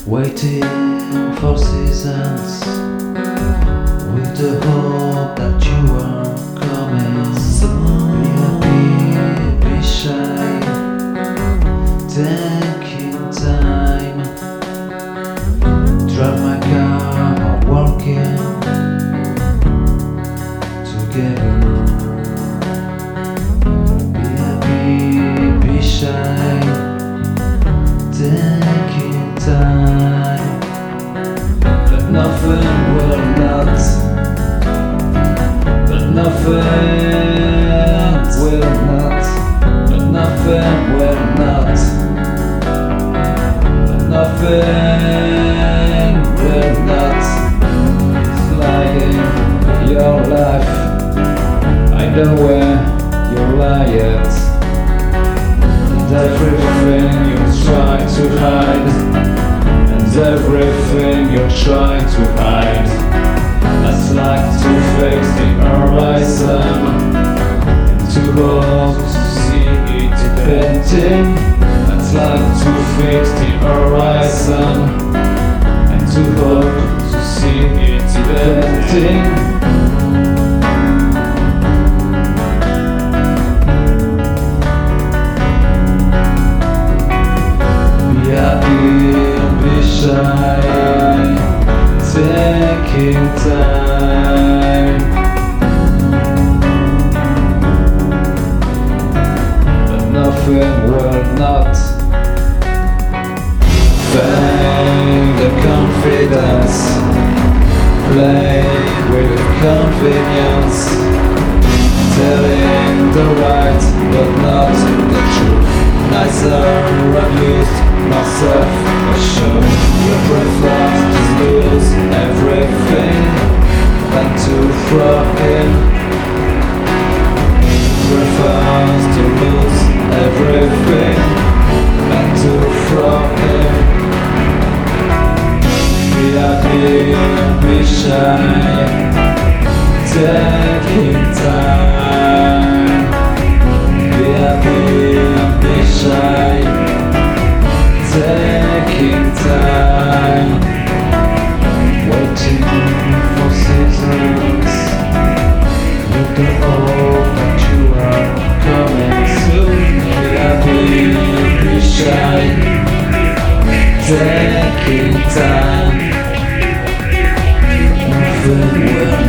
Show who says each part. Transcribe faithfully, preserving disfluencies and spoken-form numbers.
Speaker 1: Waiting for seasons with the hope that you are coming. Be happy, be shy, taking time. Drive my car, walking together. Be happy, be shy, taking time. But nothing will not, but nothing will not, but nothing will not, but nothing will not flying your life. I know where you lie at, and everything you try to hide, and everything you're trying to hide. That's like to face the horizon, and to hope to see it painting. That's like to face the horizon, and to hope to see it painting. Shy, taking time, but nothing will not find the confidence, play with convenience, telling the right but not the truth. Neither abused nor self-assured. You prefer to lose everything than to throw in. Prefers to lose everything than to throw in. Be happy, be shy, taking time. Be happy, be shy, taking time. Waiting for seasons with the hope that you are coming soon. Be happy, be shy, taking time. Nothing will